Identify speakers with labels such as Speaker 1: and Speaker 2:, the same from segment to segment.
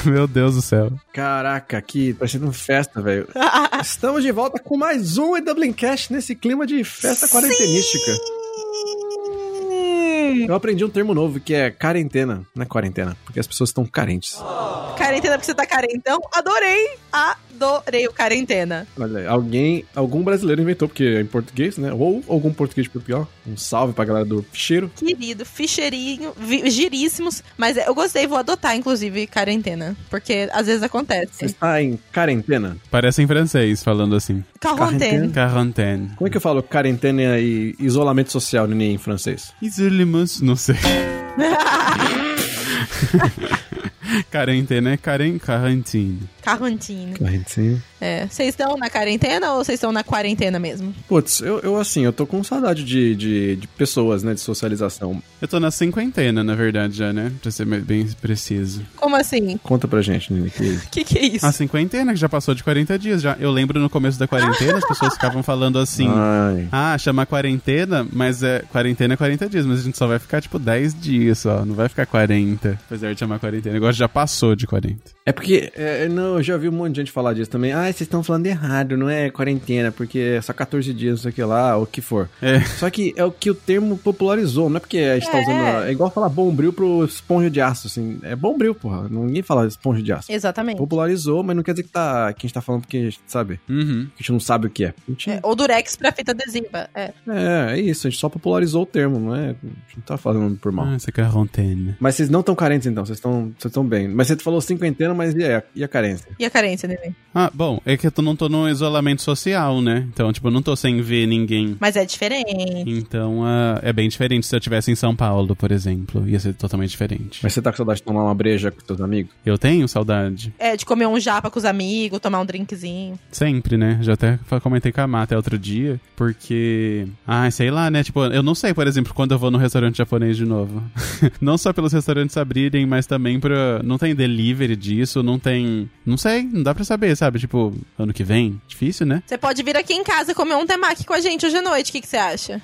Speaker 1: Meu Deus do céu.
Speaker 2: Caraca, aqui parecendo festa, velho. Estamos de volta com mais um Dublincast nesse clima de festa quarentenística. Eu aprendi um termo novo que é quarentena. Não é quarentena, porque as pessoas estão carentes.
Speaker 3: Quarentena porque você tá carentão? Adorei o quarentena.
Speaker 2: Olha, algum brasileiro inventou, porque é em português, né? Ou algum português de Portugal. Um salve pra galera do ficheiro.
Speaker 3: Querido, ficheirinho, giríssimos. Mas eu gostei, vou adotar, inclusive, quarentena. Porque às vezes acontece.
Speaker 2: Você está em quarentena?
Speaker 1: Parece em francês, falando assim.
Speaker 3: Quarantaine.
Speaker 1: Quarantaine.
Speaker 2: Como é que eu falo quarentena e isolamento social em francês?
Speaker 1: Isolement, não sei. Quarentena é quarantine.
Speaker 3: Quarantine.
Speaker 2: Quarentena.
Speaker 3: É. Vocês estão na quarentena ou vocês estão na quarentena mesmo?
Speaker 2: Putz, eu tô com saudade de pessoas, né, de socialização.
Speaker 1: Eu tô na cinquentena, na verdade, já, né? Pra ser bem preciso.
Speaker 3: Como assim?
Speaker 2: Conta pra gente, Nini.
Speaker 3: Que é isso?
Speaker 1: A cinquentena, que já passou de 40 dias já. Eu lembro no começo da quarentena, as pessoas ficavam falando assim... chama quarentena, mas quarentena é 40 dias, mas a gente só vai ficar, 10 dias só. Não vai ficar 40, apesar de chamar quarentena. Agora já passou de 40.
Speaker 2: É porque, eu já ouvi um monte de gente falar disso também. Vocês estão falando errado, não é quarentena, porque é só 14 dias, não sei o que lá, ou o que for. Só que é o que o termo popularizou, não é porque a gente tá usando... É igual falar bombril pro esponja de aço, assim. É bombril, porra. Ninguém fala esponja de aço.
Speaker 3: Exatamente.
Speaker 2: Popularizou, mas não quer dizer que a gente tá falando porque, sabe?
Speaker 1: Uhum.
Speaker 2: Que a gente não sabe o que é.
Speaker 3: Ou durex pra fita adesiva.
Speaker 2: É isso. A gente só popularizou o termo, não é? A gente não tá falando por mal.
Speaker 1: Essa quarentena.
Speaker 2: Mas vocês não estão carentes, então. Vocês estão bem. Mas você falou cinquentena, mas e a carência?
Speaker 3: E a carência, Nenê?
Speaker 1: Bom, é que eu não tô no isolamento social, né? Então, eu não tô sem ver ninguém.
Speaker 3: Mas é diferente.
Speaker 1: Então, é bem diferente se eu estivesse em São Paulo, por exemplo. Ia ser totalmente diferente.
Speaker 2: Mas você tá com saudade de tomar uma breja com seus amigos?
Speaker 1: Eu tenho saudade.
Speaker 3: De comer um japa com os amigos, tomar um drinkzinho.
Speaker 1: Sempre, né? Já até comentei com a Má até outro dia, porque... sei lá, né? Eu não sei, por exemplo, quando eu vou no restaurante japonês de novo. Não só pelos restaurantes abrirem, mas também não tem delivery disso, não tem... Não sei, não dá pra saber, sabe? Ano que vem? Difícil, né?
Speaker 3: Você pode vir aqui em casa comer um temaki com a gente hoje à noite, o que você acha?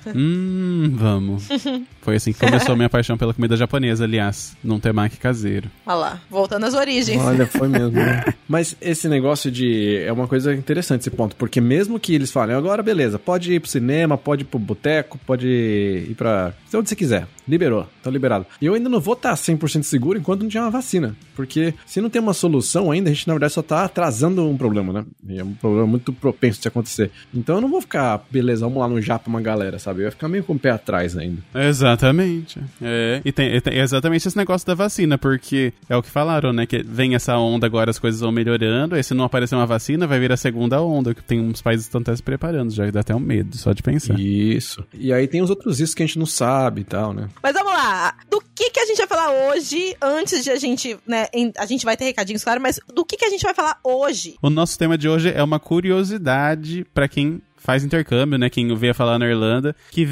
Speaker 1: Vamos. Foi assim que começou a minha paixão pela comida japonesa, aliás, num temaki caseiro.
Speaker 3: Olha lá, voltando às origens.
Speaker 2: Olha, foi mesmo, né? Mas esse negócio é uma coisa interessante esse ponto, porque mesmo que eles falem, agora beleza, pode ir pro cinema, pode ir pro boteco, pode ir pra onde você quiser. Liberou, tá liberado. E eu ainda não vou estar 100% seguro enquanto não tiver uma vacina, porque se não tem uma solução ainda, a gente na verdade só tá atrasando um problema, né? E é um problema muito propenso de acontecer. Então eu não vou ficar, beleza, vamos lá no Japa uma galera, sabe? Eu ia ficar meio com o pé atrás ainda.
Speaker 1: Exatamente. E tem exatamente esse negócio da vacina, porque é o que falaram, né? Que vem essa onda agora, as coisas vão melhorando, aí se não aparecer uma vacina, vai vir a segunda onda, que tem uns países que estão até se preparando, já dá até um medo, só de pensar.
Speaker 2: Isso. E aí tem os outros riscos que a gente não sabe e tal, né?
Speaker 3: Mas vamos lá, do que a gente vai falar hoje, antes de a gente, né, a gente vai ter recadinhos, claro, mas do que a gente vai falar hoje?
Speaker 1: O nosso tema de hoje é uma curiosidade pra quem faz intercâmbio, né? Quem veio falar na Irlanda,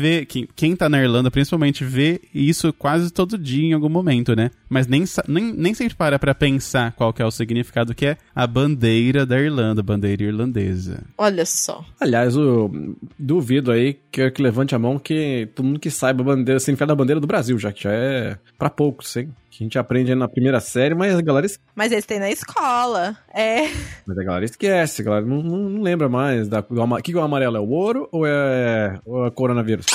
Speaker 1: quem tá na Irlanda principalmente vê isso quase todo dia em algum momento, né? Mas nem sempre pra pensar qual que é o significado que é a bandeira da Irlanda, a bandeira irlandesa.
Speaker 3: Olha só.
Speaker 2: Aliás, eu duvido aí que levante a mão que todo mundo que saiba a bandeira, significado da bandeira do Brasil, já que já é pra poucos, hein? Que a gente aprende na primeira série, mas a galera esquece.
Speaker 3: Mas eles têm na escola,
Speaker 2: Mas a galera esquece, a galera não lembra mais. O que é o amarelo? É o ouro ou é coronavírus?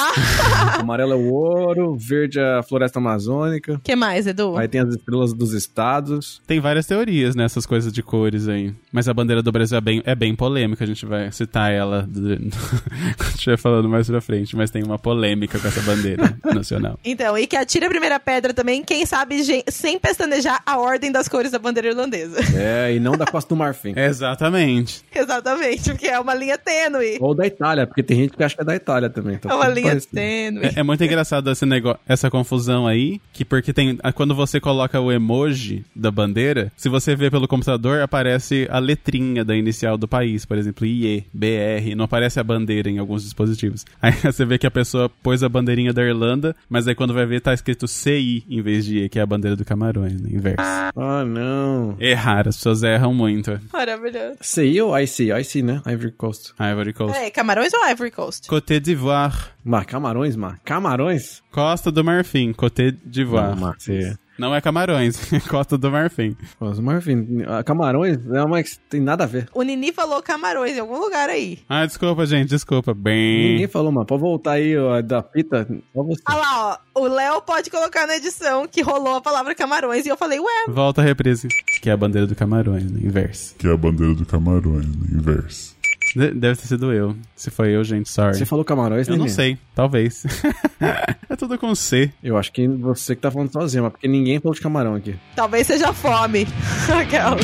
Speaker 2: O amarelo é o ouro, verde é a floresta amazônica.
Speaker 3: O que mais, Edu?
Speaker 2: Aí tem as estrelas dos estados.
Speaker 1: Tem várias teorias nessas coisas de cores aí. Mas a bandeira do Brasil é bem polêmica, a gente vai citar ela quando estiver falando mais pra frente, mas tem uma polêmica com essa bandeira nacional.
Speaker 3: Então, e que atire a primeira pedra também, quem sabe sem pestanejar a ordem das cores da bandeira irlandesa.
Speaker 2: E não da Costa do Marfim.
Speaker 1: Exatamente.
Speaker 3: Exatamente, porque é uma linha tênue.
Speaker 2: Ou da Itália, porque tem gente que acha que é da Itália também. Então
Speaker 3: é uma linha tênue.
Speaker 1: É muito engraçado essa confusão aí, porque quando você coloca o emoji da bandeira, se você vê pelo computador, aparece a letrinha da inicial do país, por exemplo, IE, BR, não aparece a bandeira em alguns dispositivos. Aí você vê que a pessoa pôs a bandeirinha da Irlanda, mas aí quando vai ver tá escrito CI em vez de E, que é a bandeira do Camarões, né? Inverso.
Speaker 2: Ah, não.
Speaker 1: Errar, as pessoas erram muito.
Speaker 3: Maravilhoso.
Speaker 2: CI ou IC? IC, né? Ivory Coast.
Speaker 1: Ivory Coast.
Speaker 3: Camarões ou Ivory Coast?
Speaker 1: Côte d'Ivoire.
Speaker 2: Camarões? Camarões?
Speaker 1: Costa do Marfim, Côte d'Ivoire. Não é Camarões, é Costa do Marfim.
Speaker 2: Costa do Marfim. Camarões não, mas tem nada a ver.
Speaker 3: O Nini falou Camarões em algum lugar aí.
Speaker 1: Ah, desculpa, gente, desculpa. Bem...
Speaker 2: Ninguém falou, mano. Pode voltar aí ó, da fita. Só você.
Speaker 3: Ah lá, ó. O Léo pode colocar na edição que rolou a palavra Camarões e eu falei, ué.
Speaker 1: Volta a reprise. Que é a bandeira do Camarões, no inverso.
Speaker 4: Que é a bandeira do Camarões, no inverso.
Speaker 1: Deve ter sido eu. Se foi eu, gente, sorry.
Speaker 2: Você falou Camarões,
Speaker 1: Eu
Speaker 2: Nini?
Speaker 1: não sei, talvez. É tudo com C.
Speaker 2: Eu acho que você que tá falando sozinho, mas porque ninguém falou de camarão aqui.
Speaker 3: Talvez seja fome. Aquelas.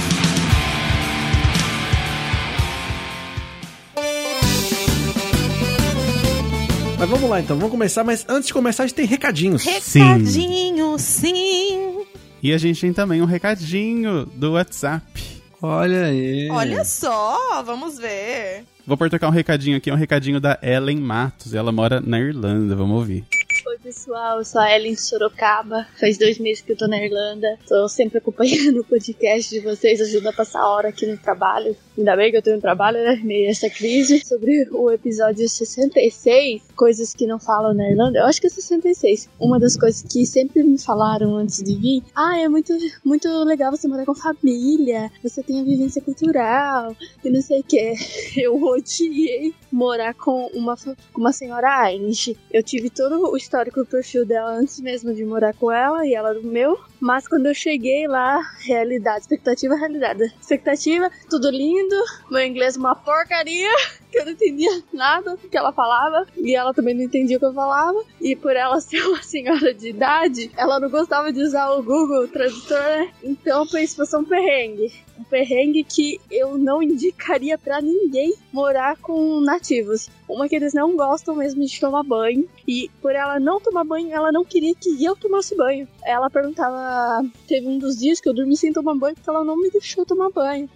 Speaker 2: Mas vamos lá então, vamos começar, mas antes de começar a gente tem recadinhos.
Speaker 3: Recadinho, sim.
Speaker 1: E a gente tem também um recadinho do WhatsApp.
Speaker 2: Olha aí.
Speaker 3: Olha só, vamos ver.
Speaker 1: Vou tocar um recadinho aqui, um recadinho da Ellen Matos. Ela mora na Irlanda, vamos ouvir.
Speaker 5: Oi pessoal, eu sou a Ellen de Sorocaba, faz 2 meses que eu tô na Irlanda, tô sempre acompanhando o podcast de vocês, ajuda a passar a hora aqui no trabalho, ainda bem que eu tenho um trabalho, né, meio essa crise. Sobre o episódio 66, coisas que não falam na Irlanda, eu acho que é 66, uma das coisas que sempre me falaram antes de vir, é muito, muito legal você morar com família, você tem a vivência cultural, e não sei o que. Eu odiei morar com uma senhora Irish, eu tive todo o histórico do perfil dela antes mesmo de morar com ela e ela do meu, mas quando eu cheguei lá, realidade, expectativa, realidade. Expectativa, tudo lindo, meu inglês uma porcaria, que eu não entendia nada do que ela falava e ela também não entendia o que eu falava, e por ela ser uma senhora de idade, ela não gostava de usar o Google Tradutor, né? Então eu pensei, fosse um perrengue que eu não indicaria pra ninguém morar com nativos. Uma que eles não gostam mesmo de tomar banho, e por ela não tomar banho, ela não queria que eu tomasse banho. Ela perguntava, teve um dos dias que eu dormi sem tomar banho porque ela não me deixou tomar banho.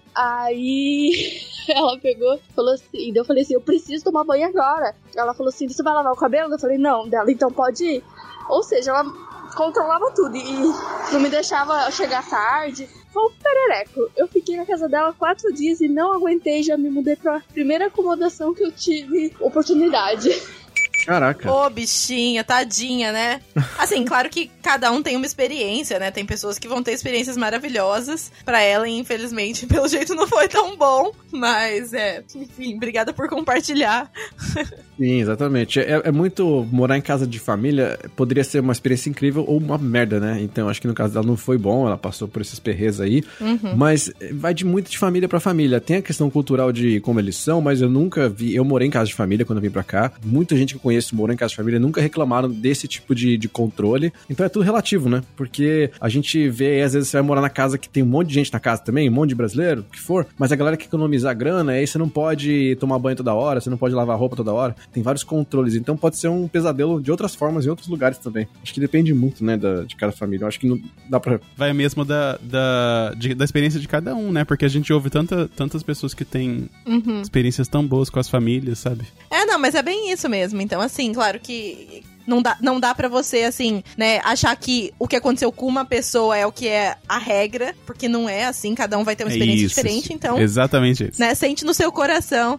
Speaker 5: Aí ela pegou, falou assim, e eu falei assim, eu preciso tomar banho agora. Ela falou assim, você vai lavar o cabelo? Eu falei, não, dela, então pode ir. Ou seja, ela controlava tudo e não me deixava chegar tarde. Foi um perereco. Eu fiquei na casa dela 4 dias e não aguentei, já me mudei pra primeira acomodação que eu tive oportunidade.
Speaker 2: Caraca.
Speaker 3: Ô, bichinha, tadinha, né? Assim, claro que cada um tem uma experiência, né? Tem pessoas que vão ter experiências maravilhosas. Pra ela, infelizmente, pelo jeito não foi tão bom. Mas, enfim, obrigada por compartilhar.
Speaker 2: Sim, exatamente. É muito... Morar em casa de família poderia ser uma experiência incrível ou uma merda, né? Então, acho que no caso dela não foi bom, ela passou por esses perres aí.
Speaker 3: Uhum.
Speaker 2: Mas vai de muito de família pra família. Tem a questão cultural de como eles são, mas eu nunca vi... Eu morei em casa de família quando eu vim pra cá. Muita gente que eu conheço morou em casa de família nunca reclamaram desse tipo de controle. Então é tudo relativo, né? Porque a gente vê, às vezes você vai morar na casa que tem um monte de gente na casa também, um monte de brasileiro, o que for, mas a galera quer economizar grana, aí você não pode tomar banho toda hora, você não pode lavar roupa toda hora. Tem vários controles, então pode ser um pesadelo de outras formas em outros lugares também. Acho que depende muito, né, de cada família. Eu acho que não dá pra...
Speaker 1: Vai mesmo da experiência de cada um, né? Porque a gente ouve tantas pessoas que têm experiências tão boas com as famílias, sabe?
Speaker 3: Não, mas é bem isso mesmo. Então, assim, claro que não dá pra você, assim, né, achar que o que aconteceu com uma pessoa é o que é a regra, porque não é assim, cada um vai ter uma experiência diferente, então...
Speaker 1: Exatamente isso.
Speaker 3: Né, sente no seu coração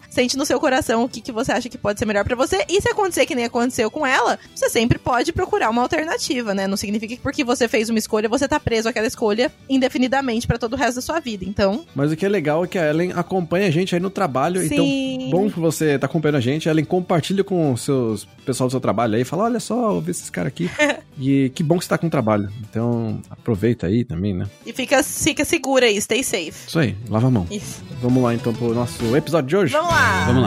Speaker 3: o que você acha que pode ser melhor pra você, e se acontecer que nem aconteceu com ela, você sempre pode procurar uma alternativa, né? Não significa que porque você fez uma escolha, você tá preso àquela escolha indefinidamente pra todo o resto da sua vida, então...
Speaker 2: Mas o que é legal é que a Ellen acompanha a gente aí no trabalho,
Speaker 3: Sim.
Speaker 2: Então, bom que você tá acompanhando a gente, Ellen compartilha com o pessoal do seu trabalho aí, fala, olha só, ouvi esses caras aqui, e que bom que você tá com trabalho, então aproveita aí também, né?
Speaker 3: E fica segura aí, stay safe.
Speaker 2: Isso aí, lava a mão.
Speaker 3: Isso.
Speaker 2: Vamos lá então pro nosso episódio de hoje?
Speaker 3: Vamos lá!
Speaker 1: Vamos lá.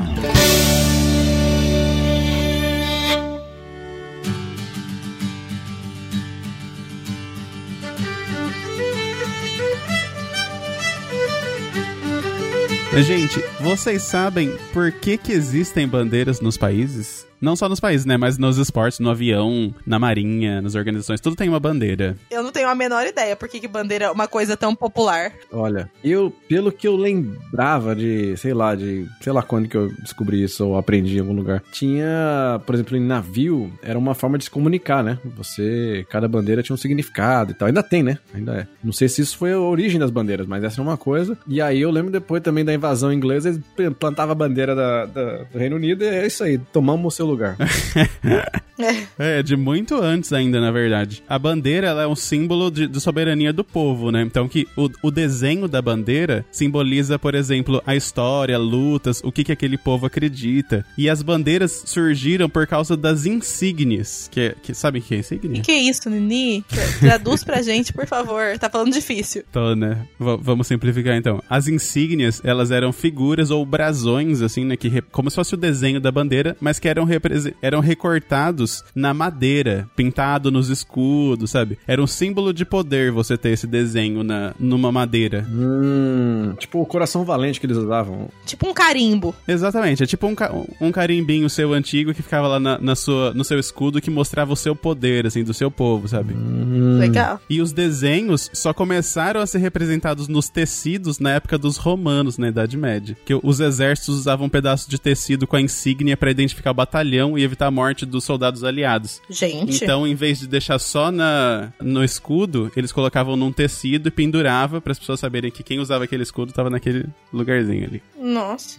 Speaker 1: Gente, vocês sabem por que existem bandeiras nos países? Não só nos países, né? Mas nos esportes, no avião, na marinha, nas organizações, tudo tem uma bandeira.
Speaker 3: Eu não tenho a menor ideia por que bandeira é uma coisa tão popular.
Speaker 2: Olha, pelo que eu lembrava de sei lá quando que eu descobri isso ou aprendi em algum lugar, tinha, por exemplo, em navio, era uma forma de se comunicar, né? Cada bandeira tinha um significado e tal. Ainda tem, né? Ainda é. Não sei se isso foi a origem das bandeiras, mas essa é uma coisa. E aí eu lembro depois também da invasão inglesa, eles plantavam a bandeira do Reino Unido e é isso aí, tomamos o seu lugar.
Speaker 1: É, de muito antes ainda, na verdade. A bandeira, ela é um símbolo de soberania do povo, né? Então, que o desenho da bandeira simboliza, por exemplo, a história, lutas, o que aquele povo acredita. E as bandeiras surgiram por causa das insígnias. Sabe o que é insígnia?
Speaker 3: O que é isso, Nini? Traduz pra gente, por favor. Tá falando difícil.
Speaker 1: Então, né? Vamos simplificar, então. As insígnias, elas eram figuras ou brasões, assim, né? Como se fosse o desenho da bandeira, mas que eram recortados na madeira, pintado nos escudos, sabe? Era um símbolo de poder você ter esse desenho numa madeira.
Speaker 2: Tipo o coração valente que eles usavam.
Speaker 3: Tipo um carimbo.
Speaker 1: Exatamente, é tipo um carimbinho seu antigo que ficava lá no seu escudo que mostrava o seu poder, assim, do seu povo, sabe?
Speaker 3: Legal.
Speaker 1: E os desenhos só começaram a ser representados nos tecidos na época dos romanos, na Idade Média. Que os exércitos usavam um pedaço de tecido com a insígnia pra identificar o batalhão e evitar a morte dos soldados aliados.
Speaker 3: Gente.
Speaker 1: Então, em vez de deixar só no escudo, eles colocavam num tecido e pendurava para as pessoas saberem que quem usava aquele escudo tava naquele lugarzinho ali.
Speaker 3: Nossa.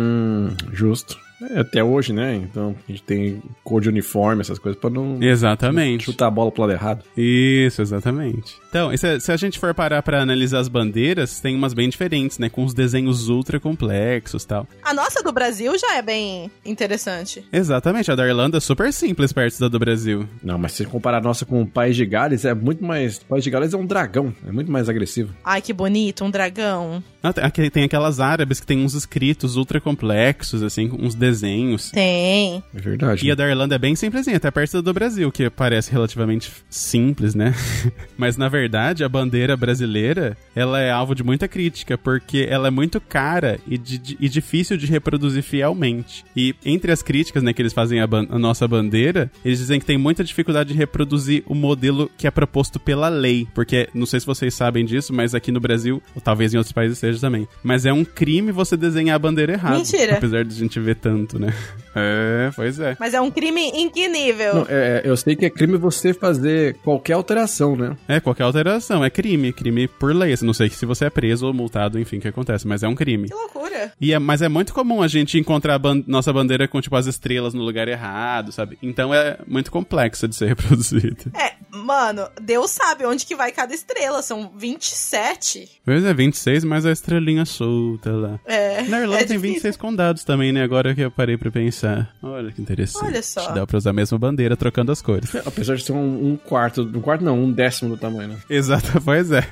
Speaker 2: Justo. Até hoje, né? Então, a gente tem cor de uniforme, essas coisas, pra não...
Speaker 1: Exatamente.
Speaker 2: Chutar a bola pro lado errado.
Speaker 1: Isso, exatamente. Então, se a gente for parar pra analisar as bandeiras, tem umas bem diferentes, né? Com os desenhos ultra complexos e tal.
Speaker 3: A nossa do Brasil já é bem interessante.
Speaker 1: Exatamente. A da Irlanda é super simples perto da do Brasil.
Speaker 2: Não, mas se comparar a nossa com o País de Gales, é muito mais... O País de Gales é um dragão. É muito mais agressivo.
Speaker 3: Ai, que bonito, um dragão.
Speaker 1: Tem aquelas árabes que tem uns escritos ultra complexos, assim, uns desenhos.
Speaker 3: Tem.
Speaker 2: É verdade.
Speaker 1: E a da Irlanda é bem simplesinha, até perto do Brasil, que parece relativamente simples, né? Mas, na verdade, a bandeira brasileira, ela é alvo de muita crítica, porque ela é muito cara e difícil de reproduzir fielmente. E entre as críticas, né, que eles fazem a nossa bandeira, eles dizem que tem muita dificuldade de reproduzir o modelo que é proposto pela lei. Porque, não sei se vocês sabem disso, mas aqui no Brasil, ou talvez em outros países seja também, mas é um crime você desenhar a bandeira errada.
Speaker 3: Mentira.
Speaker 1: Apesar de a gente ver tanto, né? É, pois é.
Speaker 3: Mas é um crime em que nível?
Speaker 2: Não, eu sei que é crime você fazer qualquer alteração, né?
Speaker 1: É, qualquer alteração. É crime. Crime por lei. Não sei se você é preso ou multado, enfim, o que acontece. Mas é um crime.
Speaker 3: Que loucura.
Speaker 1: Mas é muito comum a gente encontrar nossa bandeira com, tipo, as estrelas no lugar errado, sabe? Então é muito complexa de ser reproduzida.
Speaker 3: Mano, Deus sabe onde que vai cada estrela. São 27.
Speaker 1: Pois é, 26, mas a estrelinha solta lá. Na Irlanda tem 26 condados também, né? Agora que eu parei pra pensar. Olha que interessante.
Speaker 3: Olha só.
Speaker 1: Dá pra usar a mesma bandeira, trocando as cores.
Speaker 2: Apesar de ser um quarto não, um décimo do tamanho, né?
Speaker 1: Exato, pois é.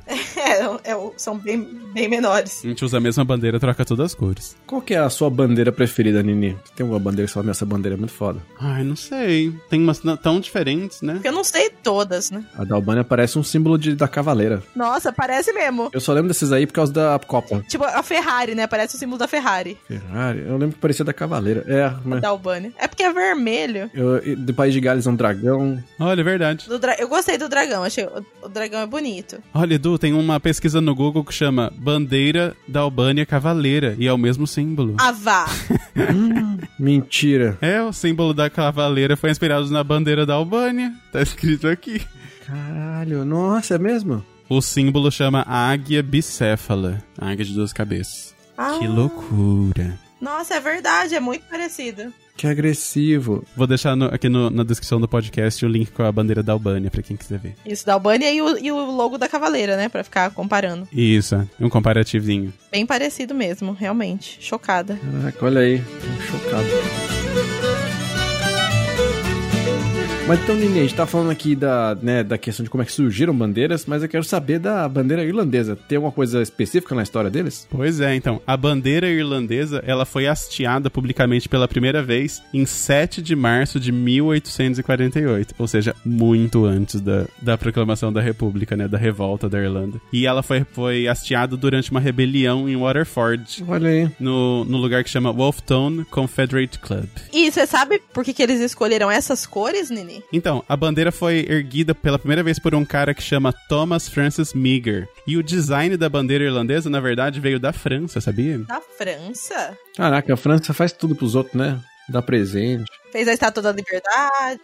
Speaker 3: São bem menores.
Speaker 1: A gente usa a mesma bandeira, troca todas as cores.
Speaker 2: Qual que é a sua bandeira preferida, Nini? Tem alguma bandeira que você fala, essa bandeira é muito foda?
Speaker 1: Ai, não sei. Tem umas tão diferentes, né?
Speaker 3: Eu não sei todas, né?
Speaker 2: A da Albânia parece um símbolo da cavaleira.
Speaker 3: Nossa, parece mesmo.
Speaker 2: Eu só lembro desses aí por causa da Copa.
Speaker 3: Tipo, a Ferrari, né? Parece o símbolo da Ferrari.
Speaker 2: Ferrari? Eu lembro que parecia da cavaleira. Mas...
Speaker 3: Da Albânia. É porque é vermelho.
Speaker 2: Do País de Gales é um dragão.
Speaker 1: Olha, é verdade.
Speaker 3: Eu gostei do dragão. Achei o dragão é bonito.
Speaker 1: Olha, Edu, tem uma pesquisa no Google que chama Bandeira da Albânia Cavaleira. E é o mesmo símbolo.
Speaker 3: Ah, vá!
Speaker 2: Mentira.
Speaker 1: O símbolo da cavaleira foi inspirado na bandeira da Albânia. Tá escrito aqui.
Speaker 2: Caralho, nossa, é mesmo?
Speaker 1: O símbolo chama Águia Bicéfala. Águia de 2 cabeças. Que loucura.
Speaker 3: Nossa, é verdade, é muito parecido.
Speaker 2: Que agressivo.
Speaker 1: Vou deixar aqui na descrição do podcast o link com a bandeira da Albânia, pra quem quiser ver.
Speaker 3: Isso, da Albânia e o logo da cavaleira, né? Pra ficar comparando.
Speaker 1: Isso, um comparativinho.
Speaker 3: Bem parecido mesmo, realmente. Chocada.
Speaker 2: Caraca, olha aí. Tô chocado. Mas então, Nini, a gente tá falando aqui da questão de como é que surgiram bandeiras, mas eu quero saber da bandeira irlandesa. Tem alguma coisa específica na história deles?
Speaker 1: Pois é, então. A bandeira irlandesa, ela foi hasteada publicamente pela primeira vez em 7 de março de 1848. Ou seja, muito antes da proclamação da República, né? Da revolta da Irlanda. E ela foi hasteada durante uma rebelião em Waterford.
Speaker 2: Olha aí.
Speaker 1: No lugar que chama Wolftown Confederate Club.
Speaker 3: E você sabe por que eles escolheram essas cores, Nini?
Speaker 1: Então, a bandeira foi erguida pela primeira vez por um cara que chama Thomas Francis Meagher. E o design da bandeira irlandesa, na verdade, veio da França, sabia?
Speaker 3: Da França?
Speaker 2: Caraca, a França faz tudo pros outros, né? Dá presente.
Speaker 3: Fez a Estátua da Liberdade.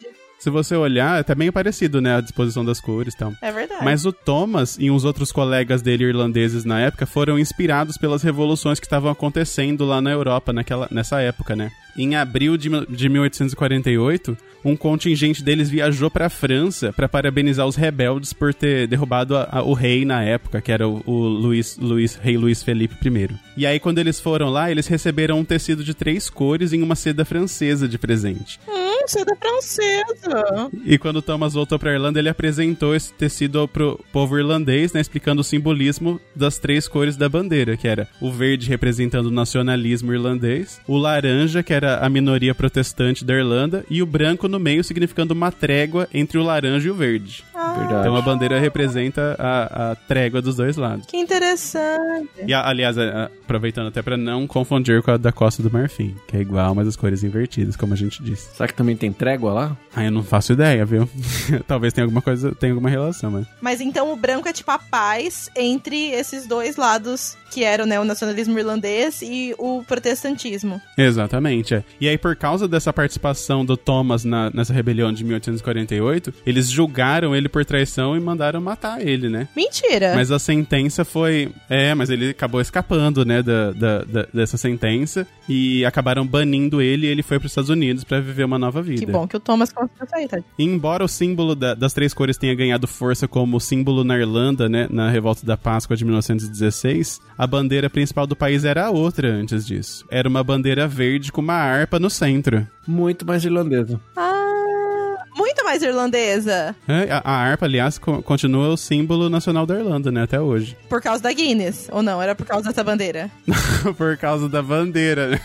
Speaker 1: se você olhar, é até meio parecido, né? A disposição das cores e tal.
Speaker 3: É verdade.
Speaker 1: Mas o Thomas e uns outros colegas dele irlandeses na época foram inspirados pelas revoluções que estavam acontecendo lá na Europa nessa época, né? Em abril de 1848, um contingente deles viajou pra França pra parabenizar os rebeldes por ter derrubado o rei na época, que era o rei Luís Felipe I. E aí, quando eles foram lá, eles receberam um tecido de 3 cores em uma seda francesa de presente.
Speaker 3: Seda francesa.
Speaker 1: E quando Thomas voltou pra Irlanda, ele apresentou esse tecido pro povo irlandês, né, explicando o simbolismo das 3 cores da bandeira, que era o verde representando o nacionalismo irlandês, o laranja, que era a minoria protestante da Irlanda, e o branco no meio, significando uma trégua entre o laranja e o verde.
Speaker 2: Verdade.
Speaker 1: Então a bandeira representa a trégua dos dois lados.
Speaker 3: Que interessante.
Speaker 1: E, aliás, aproveitando até pra não confundir com a da Costa do Marfim, que é igual, mas as cores invertidas, como a gente disse.
Speaker 2: Será que também tem trégua lá?
Speaker 1: Eu não faço ideia, viu? Talvez tenha alguma relação, mas...
Speaker 3: Mas então o branco é tipo a paz entre esses dois lados, que eram, né, o nacionalismo irlandês e o protestantismo.
Speaker 1: Exatamente, é. E aí, por causa dessa participação do Thomas nessa rebelião de 1848, eles julgaram ele por traição e mandaram matar ele, né?
Speaker 3: Mentira!
Speaker 1: Mas a sentença foi... mas ele acabou escapando, né, dessa sentença, e acabaram banindo ele, e ele foi para os Estados Unidos para viver uma nova vida.
Speaker 3: Que bom que o Thomas conseguiu sair, tá?
Speaker 1: E embora o símbolo das 3 cores tenha ganhado força como símbolo na Irlanda, né, na Revolta da Páscoa de 1916, a bandeira principal do país era outra antes disso. Era uma bandeira verde com uma harpa no centro.
Speaker 2: Muito mais irlandesa.
Speaker 3: Muito mais irlandesa.
Speaker 1: A harpa, aliás, continua o símbolo nacional da Irlanda, né, até hoje.
Speaker 3: Por causa da Guinness, ou não? Era por causa dessa bandeira?
Speaker 1: Por causa da bandeira, né?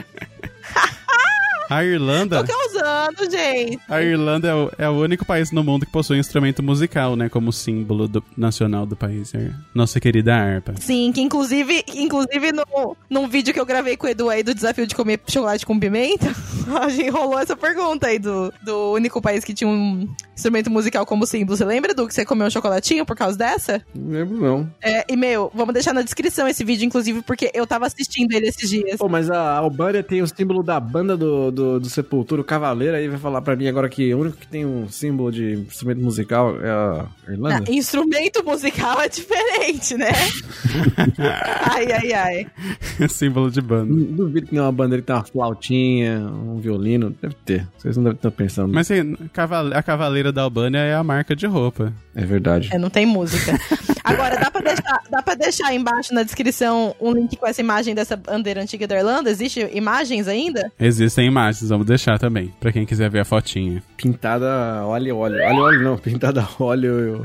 Speaker 1: A Irlanda...
Speaker 3: Tô causando, gente.
Speaker 1: A Irlanda é o único país no mundo que possui um instrumento musical, né? Como símbolo nacional do país. É nossa querida harpa.
Speaker 3: Sim, que inclusive num vídeo que eu gravei com o Edu aí do desafio de comer chocolate com pimenta, a gente rolou essa pergunta aí do único país que tinha um instrumento musical como símbolo. Você lembra, Edu, que você comeu um chocolatinho por causa dessa?
Speaker 2: Não lembro, não.
Speaker 3: Vamos deixar na descrição esse vídeo, inclusive, porque eu tava assistindo ele esses dias.
Speaker 2: Pô, mas a Albânia tem o símbolo da banda do Sepultura, o Cavaleiro, aí vai falar pra mim agora que o único que tem um símbolo de instrumento musical é a Irlanda?
Speaker 3: Instrumento musical é diferente, né? Ai.
Speaker 1: Símbolo de banda.
Speaker 2: Duvido que não é uma bandeira que tem uma flautinha, um violino. Deve ter. Vocês não devem estar pensando.
Speaker 1: Mas a Cavaleira da Albânia é a marca de roupa.
Speaker 2: É verdade.
Speaker 3: Não tem música. Agora, dá pra deixar embaixo na descrição um link com essa imagem dessa bandeira antiga da Irlanda? Existem imagens ainda?
Speaker 1: Existem imagens, vamos deixar também, pra quem quiser ver a fotinha.
Speaker 2: Pintada óleo. Óleo não, pintada óleo.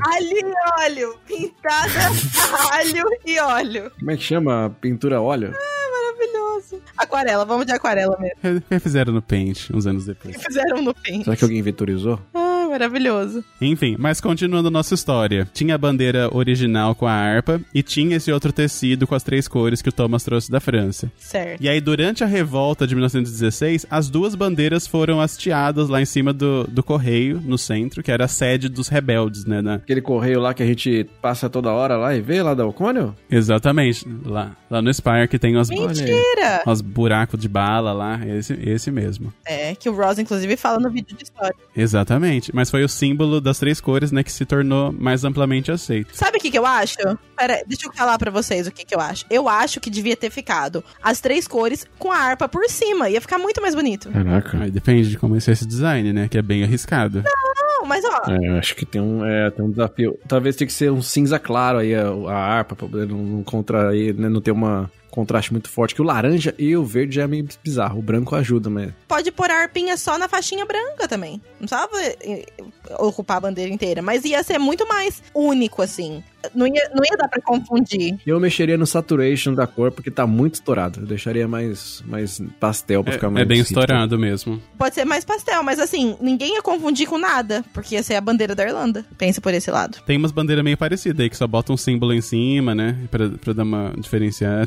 Speaker 3: Óleo. Pintada óleo e óleo.
Speaker 2: Como é que chama? Pintura óleo?
Speaker 3: Maravilhoso. Aquarela, vamos de aquarela mesmo.
Speaker 1: Refizeram no Paint, uns anos depois.
Speaker 3: Fizeram no Paint.
Speaker 2: Será que alguém vetorizou?
Speaker 3: Maravilhoso.
Speaker 1: Enfim, mas continuando a nossa história. Tinha a bandeira original com a harpa e tinha esse outro tecido com as 3 cores que o Thomas trouxe da França.
Speaker 3: Certo.
Speaker 1: E aí, durante a revolta de 1916, as 2 bandeiras foram hasteadas lá em cima do correio, no centro, que era a sede dos rebeldes, né?
Speaker 2: Aquele correio lá que a gente passa toda hora lá e vê lá da O'Connell?
Speaker 1: Exatamente. Lá no Spire que tem
Speaker 3: Mentira!
Speaker 1: os buracos de bala lá. Esse mesmo.
Speaker 3: Que o Ross, inclusive, fala no vídeo de história.
Speaker 1: Exatamente. Mas foi o símbolo das 3 cores, né, que se tornou mais amplamente aceito.
Speaker 3: Sabe o que eu acho? Pera, deixa eu falar pra vocês o que eu acho. Eu acho que devia ter ficado as 3 cores com a harpa por cima. Ia ficar muito mais bonito.
Speaker 2: Caraca.
Speaker 1: Aí depende de como é esse design, né, que é bem arriscado.
Speaker 3: Não, mas ó...
Speaker 2: eu acho que tem um desafio. Talvez tenha que ser um cinza claro aí, a harpa, pra poder não contrair, né, não ter uma... contraste muito forte, que o laranja e o verde já é meio bizarro. O branco ajuda, mas...
Speaker 3: Pode pôr a arpinha só na faixinha branca também. Não precisava ocupar a bandeira inteira. Mas ia ser muito mais único, assim. Não ia dar pra confundir.
Speaker 2: Eu mexeria no saturation da cor, porque tá muito estourado. Eu deixaria mais pastel pra ficar mais...
Speaker 1: É bem estourado mesmo.
Speaker 3: Pode ser mais pastel, mas assim, ninguém ia confundir com nada, porque ia ser a bandeira da Irlanda. Pensa por esse lado.
Speaker 1: Tem umas bandeiras meio parecidas aí, que só botam um símbolo em cima, né? Pra dar uma diferenciada.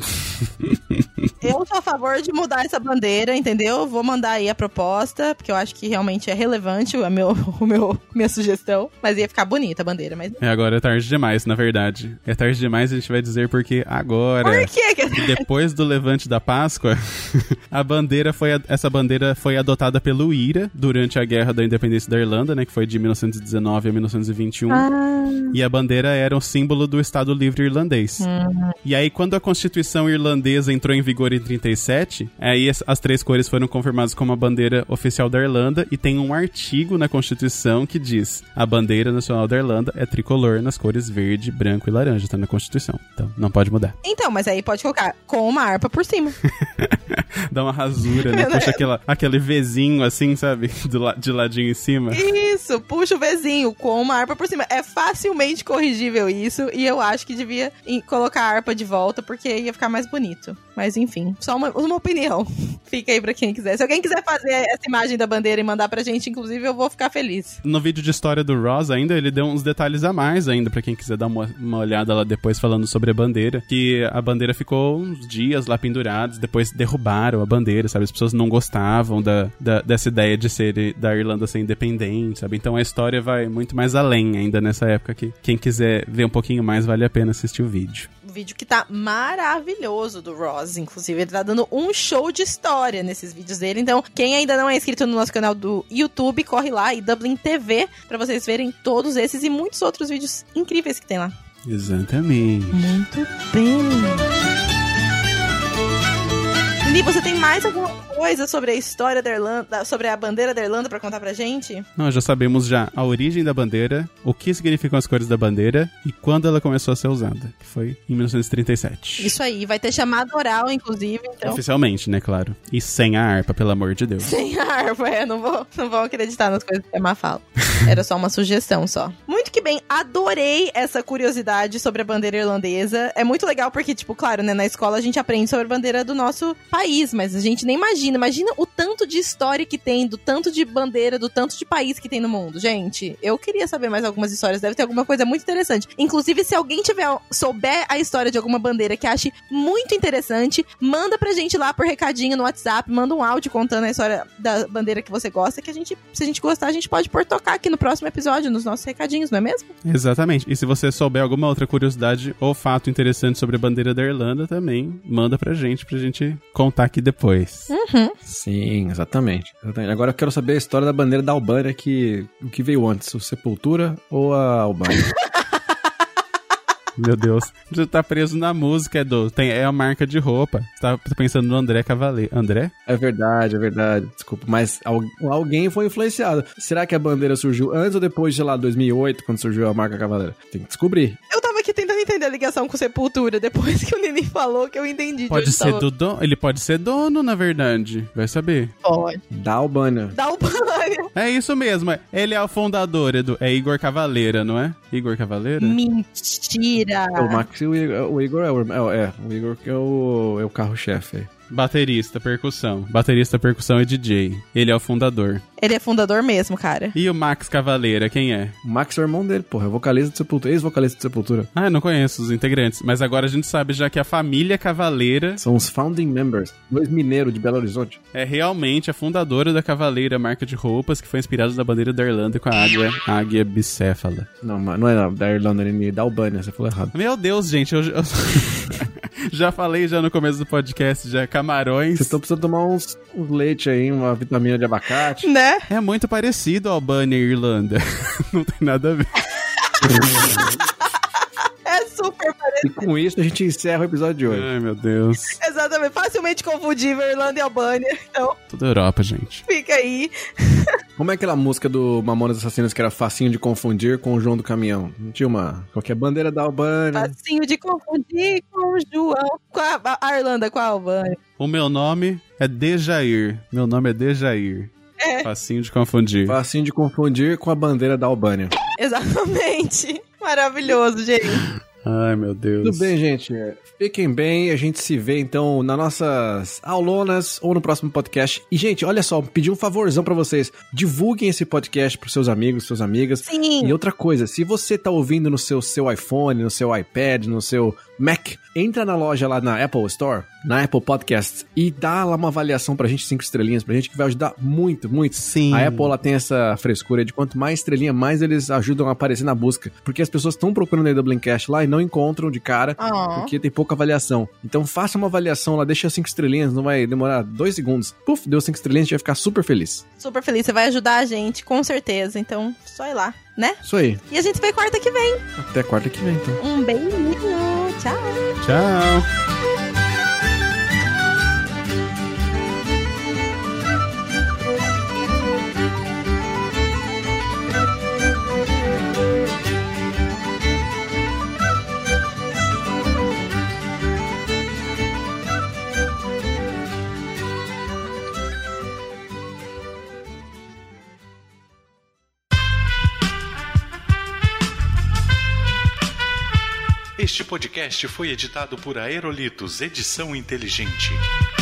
Speaker 3: Eu sou a favor de mudar essa bandeira, entendeu? Vou mandar aí a proposta, porque eu acho que realmente é relevante minha sugestão. Mas ia ficar bonita a bandeira, mas...
Speaker 1: Agora é tarde demais. Na verdade, verdade. É tarde demais, a gente vai dizer porque agora...
Speaker 3: Por quê?
Speaker 1: Depois do levante da Páscoa, essa bandeira foi adotada pelo IRA durante a Guerra da Independência da Irlanda, né, que foi de 1919 a 1921. E a bandeira era um símbolo do Estado Livre Irlandês. E aí, quando a Constituição Irlandesa entrou em vigor em 37, aí as três cores foram confirmadas como a bandeira oficial da Irlanda, e tem um artigo na Constituição que diz: a bandeira nacional da Irlanda é tricolor nas cores verde, branco e laranja, tá na Constituição. Então, não pode mudar.
Speaker 3: Então, mas aí pode colocar com uma harpa por cima.
Speaker 1: Dá uma rasura, né? Puxa aquele Vzinho assim, sabe? De ladinho em cima.
Speaker 3: Isso, puxa o Vzinho com uma harpa por cima. É facilmente corrigível isso, e eu acho que devia colocar a harpa de volta, porque ia ficar mais bonito. Mas enfim, só uma opinião. Fica aí pra quem quiser. Se alguém quiser fazer essa imagem da bandeira e mandar pra gente, inclusive, eu vou ficar feliz.
Speaker 1: No vídeo de história do Ross ainda, ele deu uns detalhes a mais ainda, pra quem quiser dar uma olhada lá depois falando sobre a bandeira, que a bandeira ficou uns dias lá pendurados, depois derrubaram a bandeira, sabe? As pessoas não gostavam dessa ideia de da Irlanda ser independente, sabe? Então a história vai muito mais além ainda nessa época, que quem quiser ver um pouquinho mais, vale a pena assistir o vídeo.
Speaker 3: O vídeo que tá maravilhoso do Ross, inclusive, ele tá dando um show de história nesses vídeos dele. Então, quem ainda não é inscrito no nosso canal do YouTube, corre lá, e Dublin TV, pra vocês verem todos esses e muitos outros vídeos incríveis que tem lá.
Speaker 1: Exatamente.
Speaker 3: Muito bem. Lili, você tem mais alguma coisa sobre a história da Irlanda, sobre a bandeira da Irlanda pra contar pra gente?
Speaker 1: Nós já sabemos a origem da bandeira, o que significam as cores da bandeira e quando ela começou a ser usada, que foi em 1937.
Speaker 3: Isso aí, vai ter chamada oral, inclusive, então.
Speaker 1: Oficialmente, né, claro. E sem a harpa, pelo amor de Deus.
Speaker 3: Sem a harpa, não vão acreditar nas coisas que a Má fala. Era só uma sugestão, só. Muito que bem, adorei essa curiosidade sobre a bandeira irlandesa. É muito legal porque, tipo, claro, né, na escola a gente aprende sobre a bandeira do nosso país, mas a gente nem imagina o tanto de história que tem, do tanto de bandeira, do tanto de país que tem no mundo. Gente, eu queria saber mais algumas histórias, deve ter alguma coisa muito interessante. Inclusive, se alguém souber a história de alguma bandeira que ache muito interessante, manda pra gente lá por recadinho no WhatsApp, manda um áudio contando a história da bandeira que você gosta, que se a gente gostar, a gente pode pôr tocar aqui no próximo episódio, nos nossos recadinhos, não é mesmo?
Speaker 1: Exatamente. E se você souber alguma outra curiosidade ou fato interessante sobre a bandeira da Irlanda, também manda pra gente contar aqui depois.
Speaker 2: Sim, exatamente. Agora eu quero saber a história da bandeira da Albânia, o que veio antes, o Sepultura ou a Albânia?
Speaker 1: Meu Deus. Você tá preso na música, Edu. É a marca de roupa. Você tá pensando no André Cavaleiro. André?
Speaker 2: É verdade. Desculpa, mas alguém foi influenciado. Será que a bandeira surgiu antes ou depois de, 2008, quando surgiu a marca Cavaleiro? Tem que descobrir.
Speaker 3: Eu tava aqui tentando entender a ligação com Sepultura, depois que o Nini falou que eu entendi.
Speaker 1: Pode ser do dono? Ele pode ser dono, na verdade. Vai saber.
Speaker 3: Pode.
Speaker 2: Da Albânia.
Speaker 1: É isso mesmo. Ele é o fundador, Edu. É Igor Cavaleira, não é? Igor Cavaleira?
Speaker 3: Mentira.
Speaker 2: O Max e o Igor o Igor que é o carro-chefe aí.
Speaker 1: Baterista, percussão e DJ. Ele é o fundador.
Speaker 3: Ele é fundador mesmo, cara.
Speaker 1: E o Max Cavaleira, quem é?
Speaker 2: O Max é o irmão dele, porra. É vocalista do Sepultura, ex-vocalista do Sepultura.
Speaker 1: Ah, eu não conheço os integrantes. Mas agora a gente sabe já que a família Cavaleira...
Speaker 2: São os founding members. 2 mineiros de Belo Horizonte.
Speaker 1: É realmente a fundadora da Cavaleira, marca de roupas, que foi inspirada na bandeira da Irlanda com a águia bicéfala.
Speaker 2: Não é da Irlanda, é da Albânia. Você falou errado.
Speaker 1: Meu Deus, gente. Eu já falei no começo do podcast, camarões.
Speaker 2: Vocês estão precisando tomar uns leite aí, uma vitamina de abacate.
Speaker 3: Né?
Speaker 1: É muito parecido a Albânia e Irlanda. Não tem nada a ver.
Speaker 3: É super parecido.
Speaker 2: E com isso a gente encerra o episódio de hoje.
Speaker 1: Ai, meu Deus.
Speaker 3: Exatamente. Facilmente confundível Irlanda e Albânia. Então,
Speaker 1: toda Europa, gente.
Speaker 3: Fica aí.
Speaker 2: Como é aquela música do Mamonas Assassinas que era facinho de confundir com o João do Caminhão? Não tinha uma... Qualquer bandeira da Albânia.
Speaker 3: Facinho de confundir com o João. Com a Irlanda, com a Albânia.
Speaker 1: O meu nome é Dejair. É. Facinho de confundir.
Speaker 2: Facinho de confundir com a bandeira da Albânia.
Speaker 3: Exatamente. Maravilhoso, gente.
Speaker 1: Ai, meu Deus.
Speaker 2: Tudo bem, gente. Fiquem bem. A gente se vê, então, nas nossas aulonas ou no próximo podcast. E, gente, olha só, pedir um favorzão pra vocês. Divulguem esse podcast pros seus amigos, suas amigas.
Speaker 3: Sim.
Speaker 2: E outra coisa, se você tá ouvindo no seu iPhone, no seu iPad, no seu Mac, entra na loja lá na Apple Store, na Apple Podcasts, e dá lá uma avaliação pra gente, 5 estrelinhas pra gente, que vai ajudar muito, muito.
Speaker 1: Sim.
Speaker 2: A Apple, ela tem essa frescura de quanto mais estrelinha, mais eles ajudam a aparecer na busca. Porque as pessoas estão procurando a Dublincast lá e não encontram de cara, porque tem pouca avaliação. Então faça uma avaliação lá, deixa 5 estrelinhas, não vai demorar 2 segundos. Puf, deu 5 estrelinhas, a gente vai ficar super feliz.
Speaker 3: Super feliz, você vai ajudar a gente, com certeza. Então, só ir lá, né?
Speaker 2: Isso aí.
Speaker 3: E a gente se vê quarta que vem.
Speaker 2: Até quarta que vem, então.
Speaker 3: Um beijinho. Tchau.
Speaker 1: Tchau.
Speaker 6: Este podcast foi editado por Aerolitos Edição Inteligente.